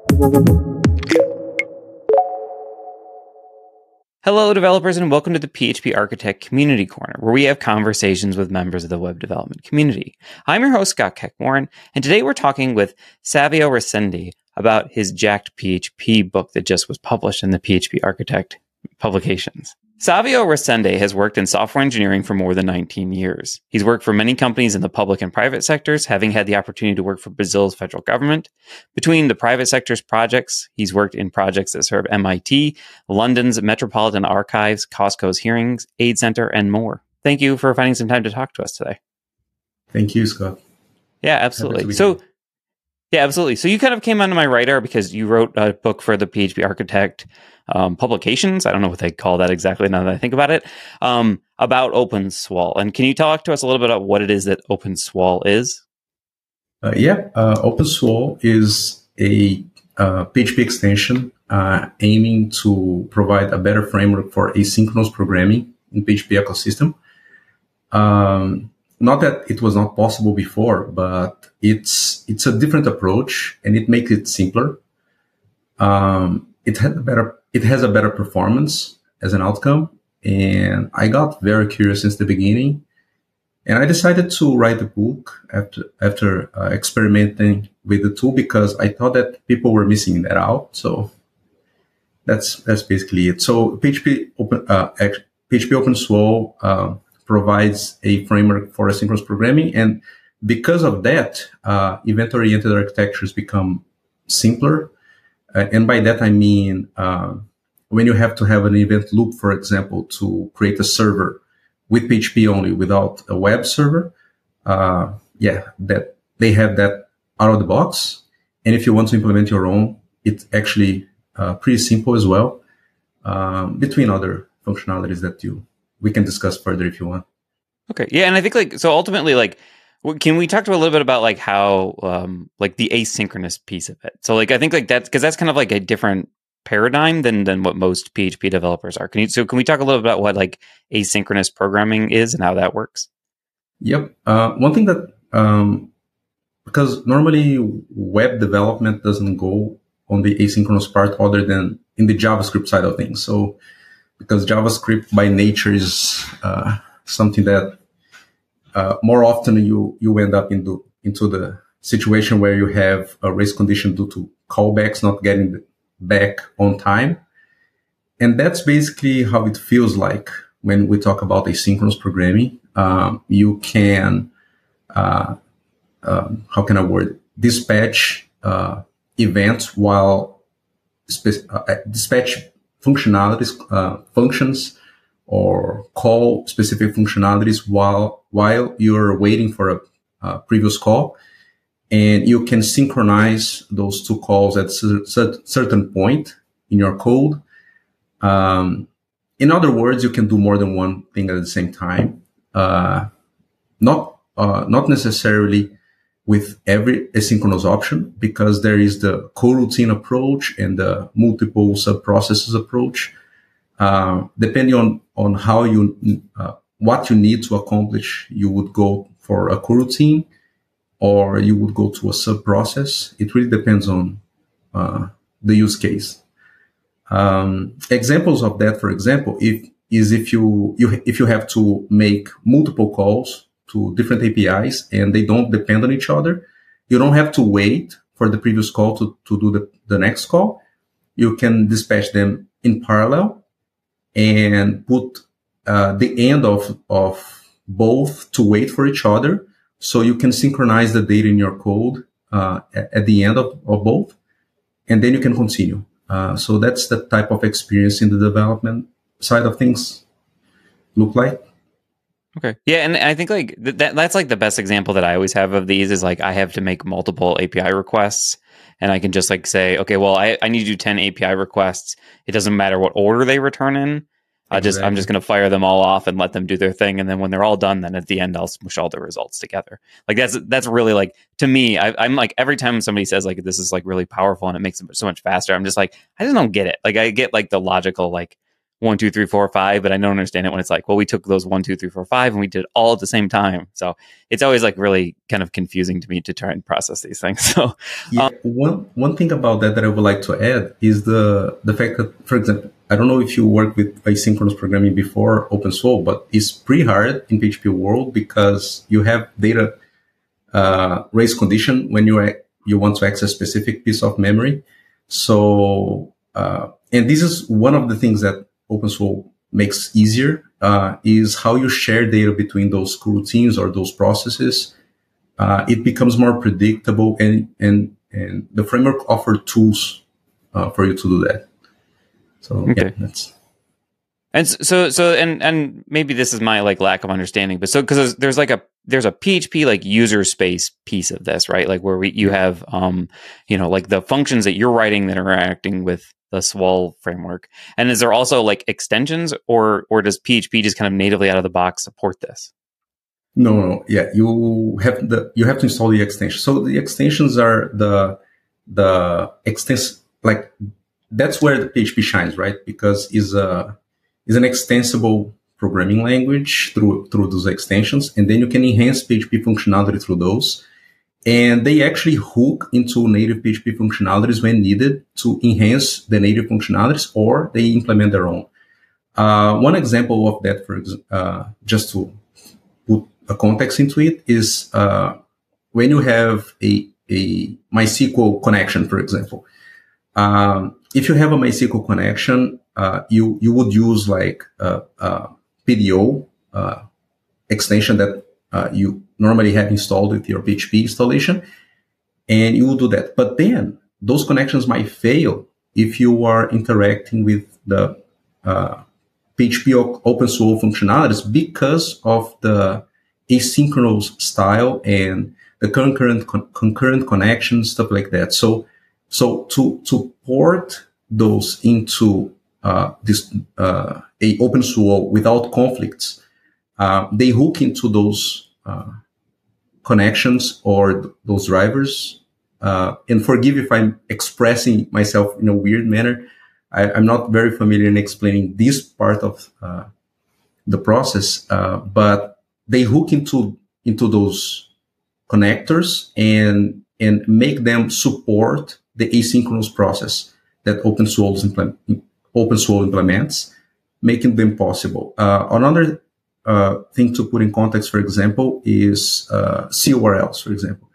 Hello, developers, and welcome to the PHP Architect Community Corner, where we have conversations with members of the web development community. I'm your host, Scott Keck-Warren, and today we're talking with Savio Resende about his Jacked PHP book that just was published in the PHP Architect publications. Savio Resende has worked in software engineering for more than 19 years. He's worked for many companies in the public and private sectors, having had the opportunity to work for Brazil's federal government. Between the private sector's projects, he's worked in projects that serve MIT, London's Metropolitan Archives, Costco's Hearings, Aid Center, and more. Thank you for finding some time to talk to us today. Thank you, Scott. Yeah, absolutely. So you kind of came onto my radar because you wrote a book for the PHP Architect publications. I don't know what they call that exactly now that I think about it, about OpenSWAL. And can you talk to us a little bit about what it is that OpenSWAL is? OpenSWAL is a PHP extension aiming to provide a better framework for asynchronous programming in PHP ecosystem. Not that it was not possible before, but it's a different approach and it makes it simpler. It has a better performance as an outcome, and I got very curious since the beginning. And I decided to write the book after experimenting with the tool because I thought that people were missing that out. So that's basically it. So PHP OpenSWAL provides a framework for asynchronous programming, and because of that, event-oriented architectures become simpler. And by that I mean when you have to have an event loop, for example, to create a server with PHP only without a web server, that they have that out of the box. And if you want to implement your own, it's actually pretty simple as well, between other functionalities that we can discuss further if you want. Okay. Yeah. And I think ultimately, can we talk to a little bit about how the asynchronous piece of it? So I think that's because that's kind of a different paradigm than what most PHP developers are. Can we talk a little bit about what asynchronous programming is and how that works? Yep. One thing that, because normally web development doesn't go on the asynchronous part other than in the JavaScript side of things. So because JavaScript by nature is something that more often you end up into the situation where you have a race condition due to callbacks not getting back on time. And that's basically how it feels like when we talk about asynchronous programming. You can, how can I word it? Dispatch events while dispatch functionalities, functions, or call specific functionalities while you're waiting for a previous call. And you can synchronize those two calls at a certain point in your code. In other words, you can do more than one thing at the same time. Not necessarily with every asynchronous option, because there is the coroutine approach and the multiple sub-processes approach. Depending on how what you need to accomplish, you would go for a coroutine or you would go to a sub-process. It really depends on the use case. Examples of that, for example, if you have to make multiple calls to different APIs and they don't depend on each other, you don't have to wait for the previous call to do the next call. You can dispatch them in parallel and put the end of both to wait for each other, so you can synchronize the data in your code at the end of both, and then you can continue. So that's the type of experience in the development side of things look like. Okay. Yeah, and I think that's the best example that I always have of these is I have to make multiple API requests, and I can just say, okay, well, I need to do 10 API requests. It doesn't matter what order they return in. Exactly. I'm just going to fire them all off and let them do their thing, and then when they're all done, then at the end I'll smush all the results together. That's really to me. I'm every time somebody says this is really powerful and it makes it so much faster, I'm just I just don't get it. I get the logical 1, 2, 3, 4, 5, but I don't understand it when it's like, well, we took those 1, 2, 3, 4, 5 and we did it all at the same time. So it's always like really kind of confusing to me to try and process these things. So yeah, one thing about that I would like to add is the fact that, for example, I don't know if you worked with asynchronous programming before OpenSWO, but it's pretty hard in PHP world because you have data race condition when you want to access specific piece of memory. So and this is one of the things that OpenSWO makes easier is how you share data between those routines or those processes. It becomes more predictable, and the framework offers tools for you to do that. So okay. Yeah, that's. And so maybe this is my like lack of understanding, but so because there's a PHP like user space piece of this, right? Like where you have like the functions that you're writing that are interacting with the SWOL framework. And is there also like extensions, or does PHP just kind of natively out of the box support this? No. Yeah, you have to install the extension. So the extensions are the extents, like that's where the PHP shines, right? Because is an extensible programming language through those extensions, and then you can enhance PHP functionality through those. And they actually hook into native PHP functionalities when needed to enhance the native functionalities, or they implement their own. One example of that, just to put a context into it, is when you have a MySQL connection, for example. If you have a MySQL connection, you would use like a PDO extension that you normally have installed with your PHP installation, and you will do that. But then those connections might fail if you are interacting with the PHP OpenSWO functionalities because of the asynchronous style and the concurrent connections, stuff like that. So to port those into a OpenSWO without conflicts, they hook into those connections or those drivers. And forgive if I'm expressing myself in a weird manner. I'm not very familiar in explaining this part of the process, but they hook into those connectors and make them support the asynchronous process that OpenSWO implements, making them possible. Another thing to put in context, for example, is CORLs, for example.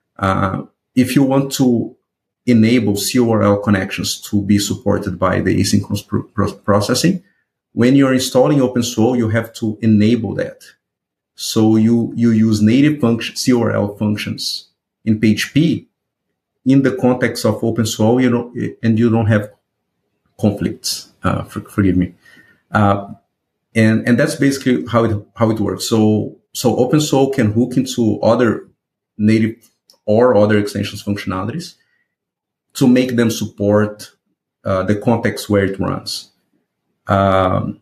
If you want to enable CORL connections to be supported by the asynchronous processing, when you're installing OpenSWO, you have to enable that. So you use native CORL functions in PHP in the context of OpenSWO, and you don't have conflicts. Forgive me. And that's basically how it works. So OpenSWO can hook into other native or other extensions functionalities to make them support the context where it runs. And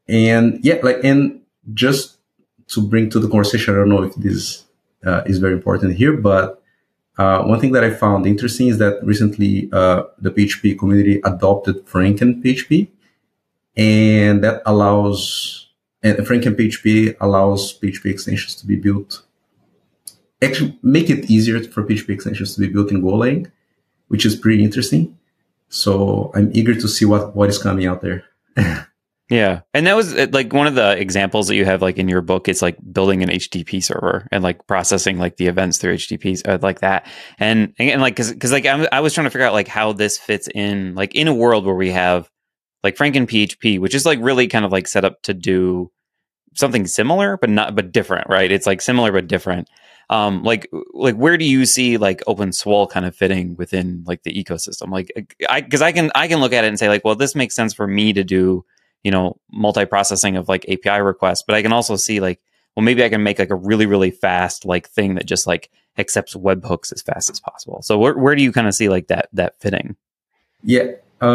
just to bring to the conversation, I don't know if this is very important here, but one thing that I found interesting is that recently the PHP community adopted FrankenPHP, and that FrankenPHP allows PHP extensions to be built. Actually, make it easier for PHP extensions to be built in Golang, which is pretty interesting. So I'm eager to see what is coming out there. Yeah. And that was like one of the examples that you have like in your book. It's like building an HTTP server and like processing like the events through HTTPs like that. And like, cause like I was trying to figure out like how this fits in, like in a world where we have like FrankenPHP, which is like really kind of like set up to do something similar, but different, right? It's like similar, but different. Like where do you see like OpenSWO kind of fitting within like the ecosystem? Like, cause I can look at it and say like, well, this makes sense for me to do, multi-processing of like API requests, but I can also see like, well, maybe I can make like a really, really fast like thing that just like accepts webhooks as fast as possible. So where do you kind of see like that fitting? Yeah.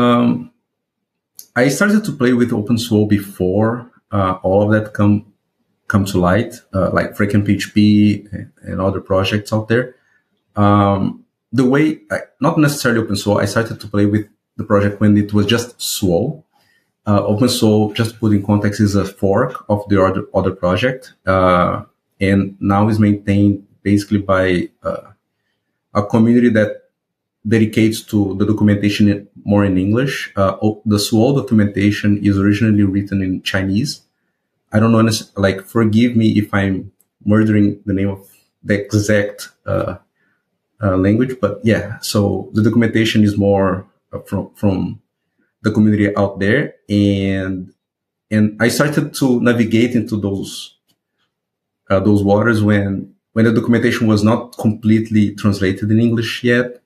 I started to play with OpenSWO before all of that come to light, like FrankenPHP and other projects out there. The way, not necessarily OpenSWO, I started to play with the project when it was just SWO. OpenSol, just to put in context, is a fork of the other project, and now is maintained basically by a community that dedicates to the documentation more in English. The SWOL documentation is originally written in Chinese. I don't know, like, forgive me if I'm murdering the name of the exact language, but yeah, so the documentation is more from the community out there, and I started to navigate into those waters when the documentation was not completely translated in English yet.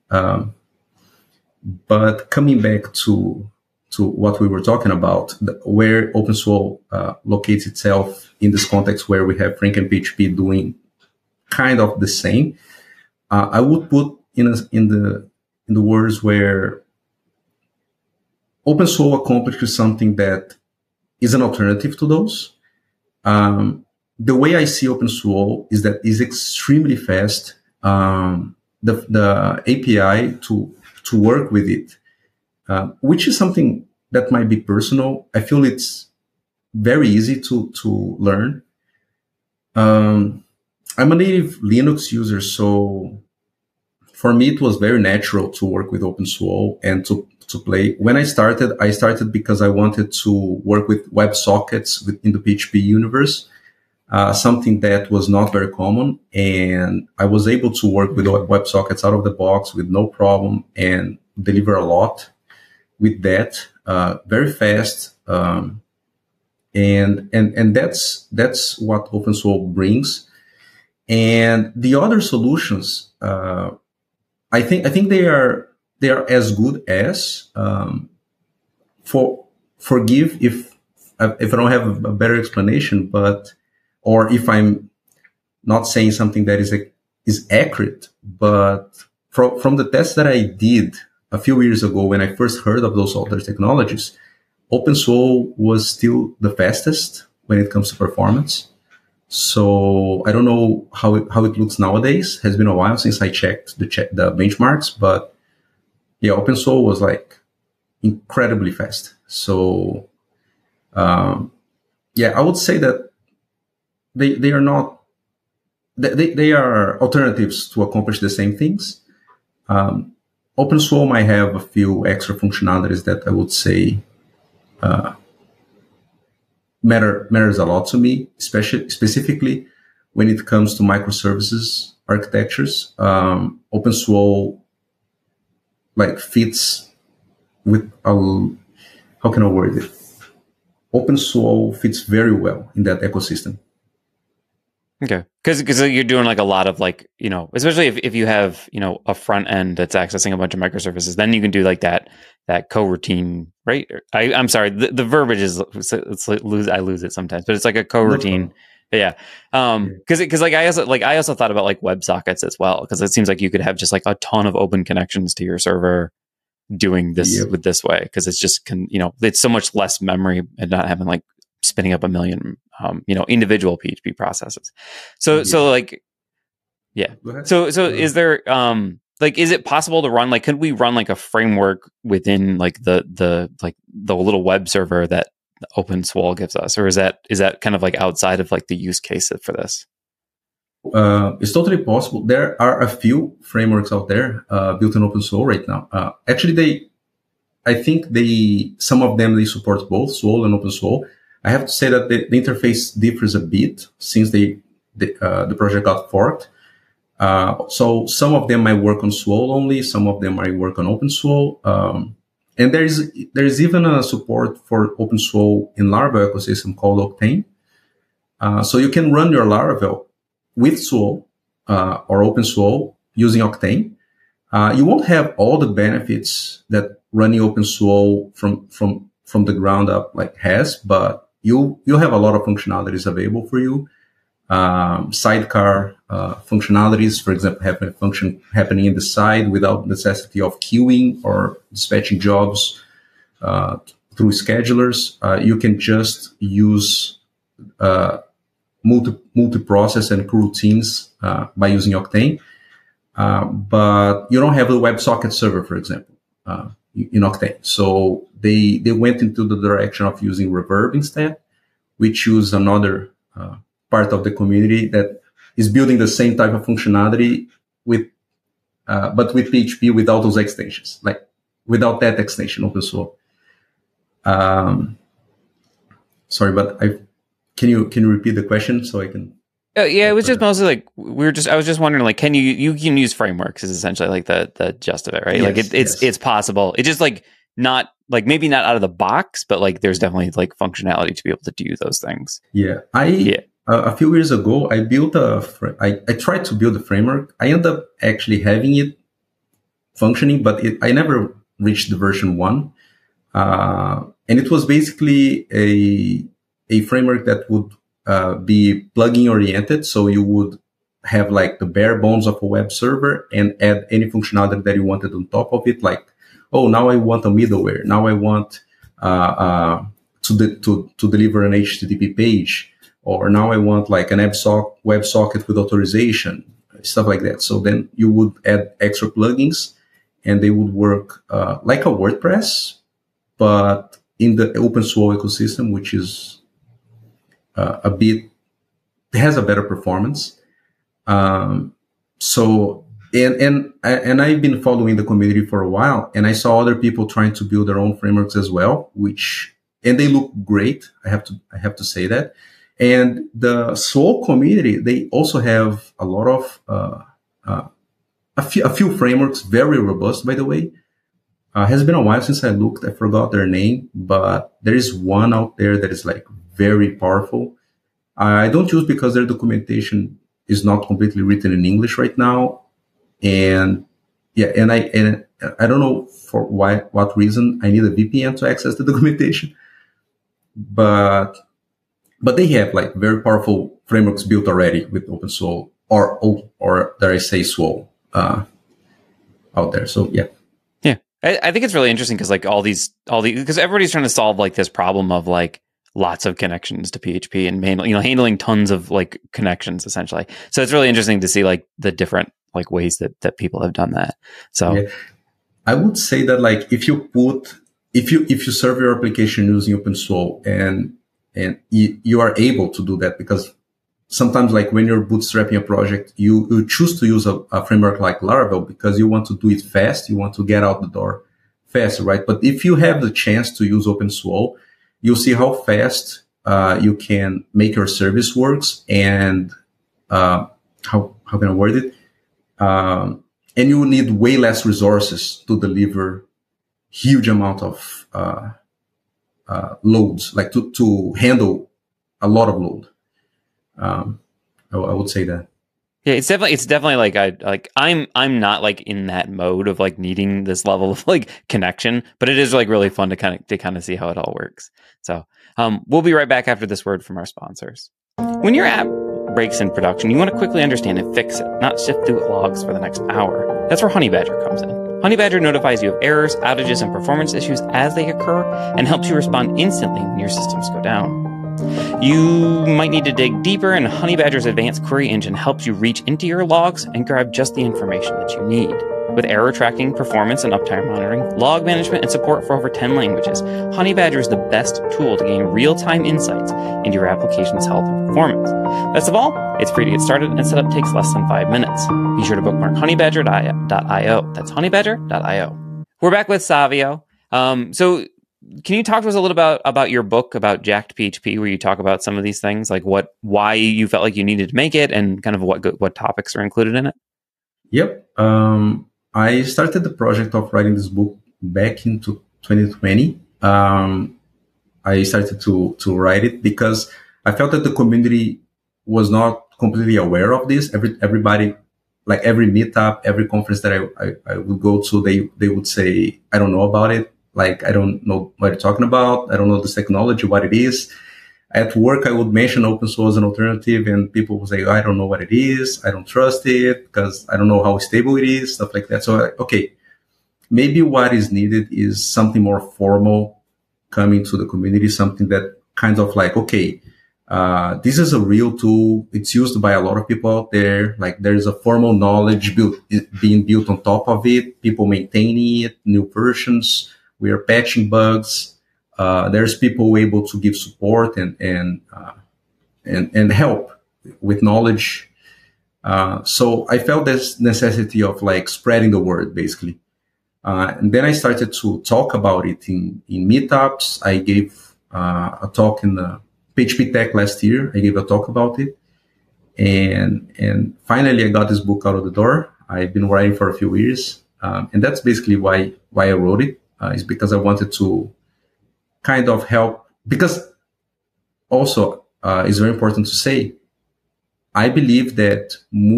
But coming back to what we were talking about, where OpenSol locates itself in this context, where we have FranklinPHP doing kind of the same, I would put in the words where OpenSol accomplishes something that is an alternative to those. The way I see OpenSol is that it's extremely fast. The API to work with it, which is something that might be personal. I feel it's very easy to learn. I'm a native Linux user, so for me it was very natural to work with OpenSol and to play. When I started because I wanted to work with WebSockets in the PHP universe, something that was not very common. And I was able to work with WebSockets out of the box with no problem and deliver a lot with that, very fast. And that's what OpenSol brings. And the other solutions, I think they are as good as, forgive if I don't have a better explanation, or if I'm not saying something that is accurate, but from the test that I did a few years ago when I first heard of those other technologies, OpenSol was still the fastest when it comes to performance. So I don't know how it looks nowadays. It has been a while since I checked the benchmarks, but yeah, OpenSol was like incredibly fast. So yeah, I would say that they are not, they are alternatives to accomplish the same things. OpenSol might have a few extra functionalities that I would say matters a lot to me, specifically when it comes to microservices architectures. OpenSol like fits with how can I word it? OpenSol fits very well in that ecosystem. Okay. Because you're doing like a lot of like, especially if you have, a front end that's accessing a bunch of microservices, then you can do like that coroutine, right? I'm sorry, the verbiage is, I lose it sometimes, but it's like a coroutine. Yeah. Because like I also thought about like WebSockets as well, because it seems like you could have just like a ton of open connections to your server doing this with this way, because it's just it's so much less memory and not having like spinning up a million individual PHP processes. So like, yeah. So is there is it possible to run, like, could we run like a framework within like the little web server that OpenSol gives us, or is that kind of like outside of like the use case for this? It's totally possible. There are a few frameworks out there built in OpenSol right now. Actually, I think some of them support both SWOL and OpenSol. I have to say that the interface differs a bit since the project got forked. So some of them might work on SWOL only, some of them might work on OpenSol. And there's even a support for OpenSol in Laravel ecosystem called Octane. So you can run your Laravel with SWOL or OpenSol using Octane. You won't have all the benefits that running OpenSol from the ground up like has, but you'll have a lot of functionalities available for you. Sidecar functionalities, for example, have a function happening in the side without necessity of queuing or dispatching jobs through schedulers. You can just use multi-process and coroutines by using Octane. But you don't have a WebSocket server, for example. in Octane. So they went into the direction of using Reverb instead. We choose another part of the community that is building the same type of functionality but with PHP without those extensions, like without that extension, OpenSWO. Sorry, but can you repeat the question so I can? Yeah, it was just mostly like I was just wondering, like, can you can use frameworks is essentially like the gist of it, right? Yes, like it's possible. It's just like not like maybe not out of the box, but like there's definitely like functionality to be able to do those things. Yeah, a few years ago I built I tried to build a framework. I ended up actually having it functioning, but I never reached the version 1. And it was basically a framework that would be plugin oriented. So you would have like the bare bones of a web server and add any functionality that you wanted on top of it. Like, oh, now I want a middleware. Now I want to deliver an HTTP page, or now I want like an WebSocket with authorization, stuff like that. So then you would add extra plugins, and they would work like a WordPress, but in the OpenSWO ecosystem, which is has a better performance. So I've been following the community for a while, and I saw other people trying to build their own frameworks as well, and they look great. I have to say that. And the SWO community, they also have a lot of a few frameworks, very robust, by the way. Has been a while since I looked. I forgot their name, but there is one out there that is like very powerful. I don't use because their documentation is not completely written in English right now, and I don't know for what reason I need a VPN to access the documentation, but they have like very powerful frameworks built already with OpenSWO or dare I say SWO out there. So yeah. I think it's really interesting because like all these because everybody's trying to solve like this problem of like lots of connections to PHP and handling tons of like connections essentially. So it's really interesting to see like the different like ways that people have done that. So yeah. I would say that like if you serve your application using OpenSWO and you are able to do that, because sometimes like when you're bootstrapping a project, you choose to use a framework like Laravel because you want to do it fast. You want to get out the door fast, right? But if you have the chance to use OpenSWO, you'll see how fast you can make your service works, and how can I word it? And you will need way less resources to deliver huge amount of loads, like to handle a lot of load. I would say that. Yeah, it's definitely like I'm not like in that mode of like needing this level of like connection, but it is like really fun to kind of see how it all works. So we'll be right back after this word from our sponsors. When your app breaks in production, you want to quickly understand and fix it, not sift through logs for the next hour. That's where Honeybadger comes in. Honeybadger notifies you of errors, outages, and performance issues as they occur, and helps you respond instantly when your systems go down. You might need to dig deeper, and Honeybadger's advanced query engine helps you reach into your logs and grab just the information that you need. With error tracking, performance and uptime monitoring, log management, and support for over 10 languages, Honeybadger is the best tool to gain real-time insights into your application's health and performance. Best of all, it's free to get started, and setup takes less than 5 minutes. Be sure to bookmark honeybadger.io. That's honeybadger.io. We're back with Savio. So can you talk to us a little about your book about Jacked PHP, where you talk about some of these things, like why you felt like you needed to make it, and kind of what topics are included in it? Yep. I started the project of writing this book back into 2020. I started to write it because I felt that the community was not completely aware of this. Everybody, like every meetup, every conference that I would go to, they would say, I don't know about it. Like, I don't know what you're talking about. I don't know this technology, what it is. At work, I would mention OpenSWO as an alternative, and people would say, I don't know what it is. I don't trust it because I don't know how stable it is, stuff like that. So, okay, maybe what is needed is something more formal coming to the community, something that kind of like, okay, This is a real tool. It's used by a lot of people out there. Like there's a formal knowledge being built on top of it. People maintaining it, new versions. We are patching bugs. There's people able to give support and help with knowledge. So I felt this necessity of like spreading the word, basically. And then I started to talk about it in meetups. I gave a talk in the PHP Tech last year. I gave a talk about it. And finally, I got this book out of the door. I've been writing for a few years. And that's basically why I wrote it, is because I wanted to kind of help. Because also, it's very important to say, I believe that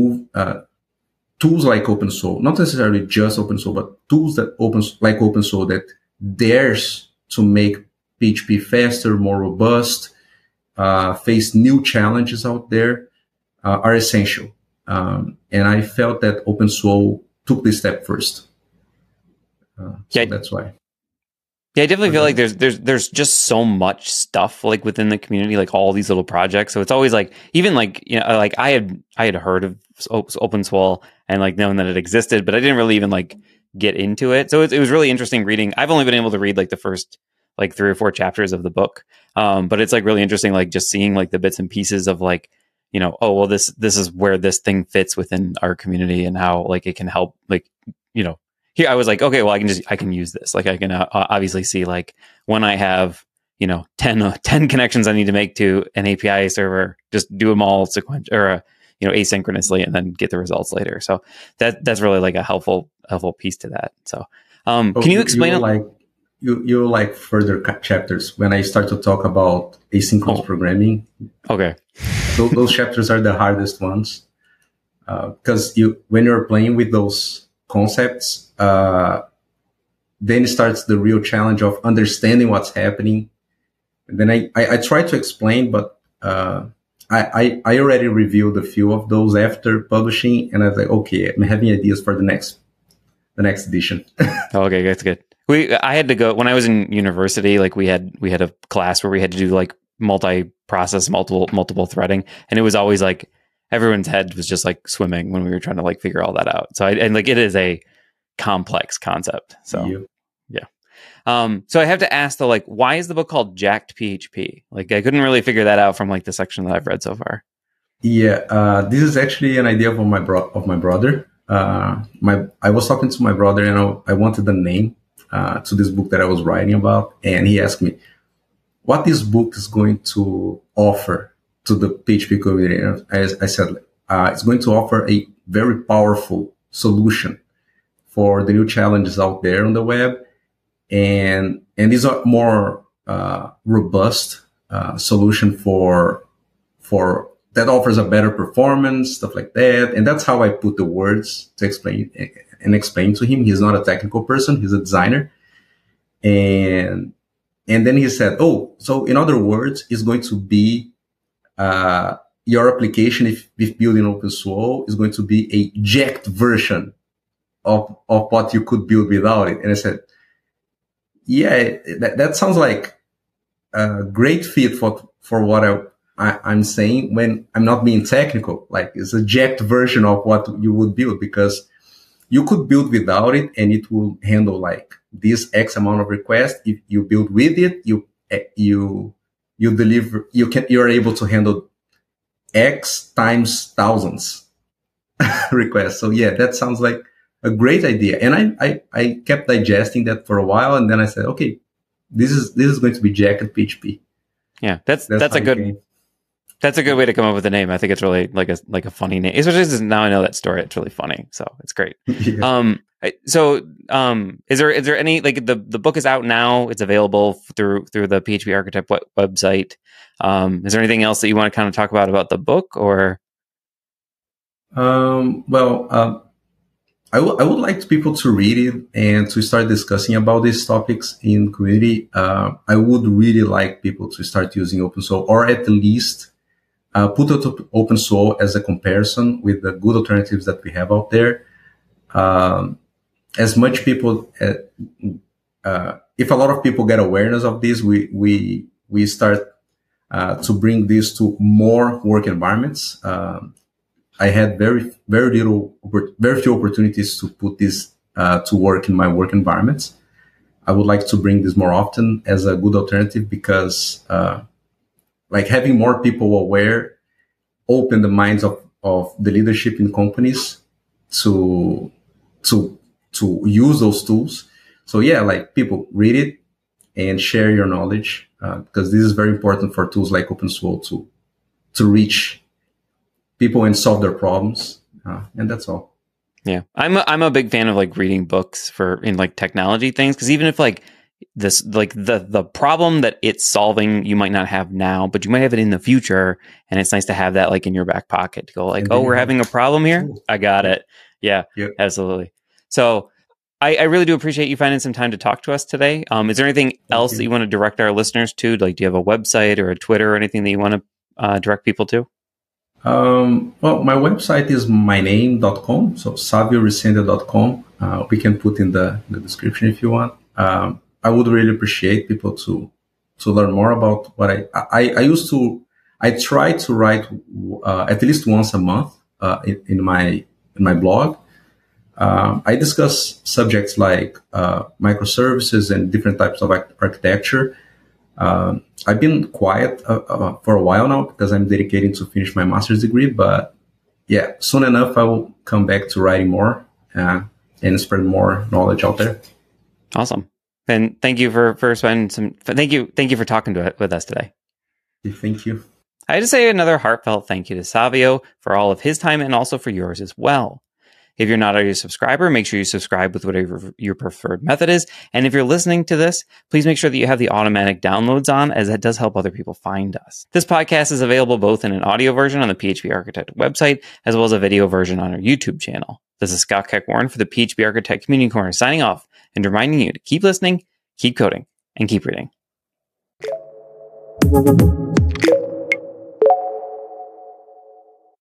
tools like OpenSOL, not necessarily just OpenSOL, but tools that like OpenSOL that dares to make PHP faster, more robust, face new challenges out there, are essential. And I felt that OpenSOL took this step first. So that's why. Yeah, I definitely feel like there's just so much stuff like within the community, like all these little projects. So it's always like, even like, you know, like I had heard of OpenSOL and like known that it existed, but I didn't really even like get into it. So it was really interesting reading. I've only been able to read like the first like 3 or 4 chapters of the book. But it's like really interesting, like just seeing like the bits and pieces of like, you know, oh, well, this is where this thing fits within our community and how like it can help, like, you know, here I was like, okay, well, I can use this. Like I can obviously see like when I have, you know, 10 connections I need to make to an API server, just do them all sequential or, you know, asynchronously and then get the results later. So that's really like a helpful piece to that. So, can you explain? You like further chapters when I start to talk about asynchronous programming. Okay. Those chapters are the hardest ones. Because when you're playing with those concepts, then starts the real challenge of understanding what's happening. And then I try to explain, but I already reviewed a few of those after publishing, and I was like, okay, I'm having ideas for the next edition. Okay, that's good. I had to go when I was in university. Like we had a class where we had to do like multi-process, multiple threading, and it was always like everyone's head was just like swimming when we were trying to like figure all that out. So and like it is a complex concept. So yeah. So I have to ask though, like, why is the book called Jacked PHP? Like I couldn't really figure that out from like the section that I've read so far. Yeah, this is actually an idea of my brother. I was talking to my brother, and I wanted the name to this book that I was writing about, and he asked me what this book is going to offer to the PHP community. And I said, it's going to offer a very powerful solution for the new challenges out there on the web, and these are more robust solution for that offers a better performance, stuff like that. And that's how I put the words to explain to him. He's not a technical person. He's a designer. And then he said, oh, so in other words, it's going to be, your application, if built in OpenSOL, is going to be a jacked version of what you could build without it. And I said, yeah, that sounds like a great fit for what I'm saying when I'm not being technical. Like it's a jacked version of what you would build, because you could build without it and it will handle like this X amount of requests. If you build with it, you deliver, you're able to handle X times thousands requests. So yeah, that sounds like a great idea. And I kept digesting that for a while, and then I said, okay, this is going to be Jacked PHP. Yeah, that's a good. That's a good way to come up with a name. I think it's really like a funny name. Especially since now I know that story. It's really funny. So it's great. Yeah. Is there any, like the book is out now, it's available through the PHP Architect website. Is there anything else that you want to kind of talk about the book or? I would like people to read it and to start discussing about these topics in community. I would really like people to start using OpenSOL, or at least put OpenSOL as a comparison with the good alternatives that we have out there. As much people, if a lot of people get awareness of this, we start to bring this to more work environments. I had very few opportunities to put this to work in my work environments. I would like to bring this more often as a good alternative because like having more people aware open the minds of the leadership in companies to use those tools. So yeah, like people read it and share your knowledge because this is very important for tools like OpenSWO to reach people and solve their problems. And that's all. Yeah. I'm a big fan of like reading books in like technology things. Cause even if like this, like the problem that it's solving, you might not have now, but you might have it in the future. And it's nice to have that like in your back pocket to go like, oh, we're having a problem here. I got it. Yeah, yep. Absolutely. So I really do appreciate you finding some time to talk to us today. Is there anything else that you want to direct our listeners to? Like, do you have a website or a Twitter or anything that you want to direct people to? Well, my website is myname.com, so savioresende.com. We can put in the description if you want. I would really appreciate people to learn more about what I try to write at least once a month in my blog. I discuss subjects like microservices and different types of architecture. I've been quiet for a while now because I'm dedicating to finish my master's degree. But yeah, soon enough, I will come back to writing more and spread more knowledge out there. Awesome. And thank you for spending some. Thank you for talking with us today. Thank you. I had to say another heartfelt thank you to Savio for all of his time and also for yours as well. If you're not already a subscriber, make sure you subscribe with whatever your preferred method is. And if you're listening to this, please make sure that you have the automatic downloads on, as that does help other people find us. This podcast is available both in an audio version on the PHP Architect website, as well as a video version on our YouTube channel. This is Scott Keck Warren for the PHP Architect Community Corner signing off and reminding you to keep listening, keep coding, and keep reading.